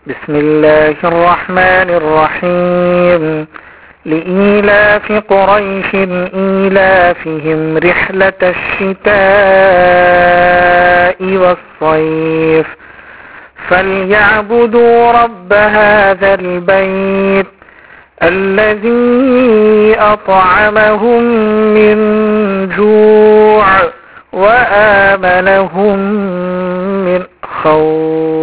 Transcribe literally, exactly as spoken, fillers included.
بسم الله الرحمن الرحيم. لإيلاف قريش إيلافهم رحلة الشتاء والصيف فليعبدوا رب هذا البيت الذي أطعمهم من جوع وآمنهم من خوف.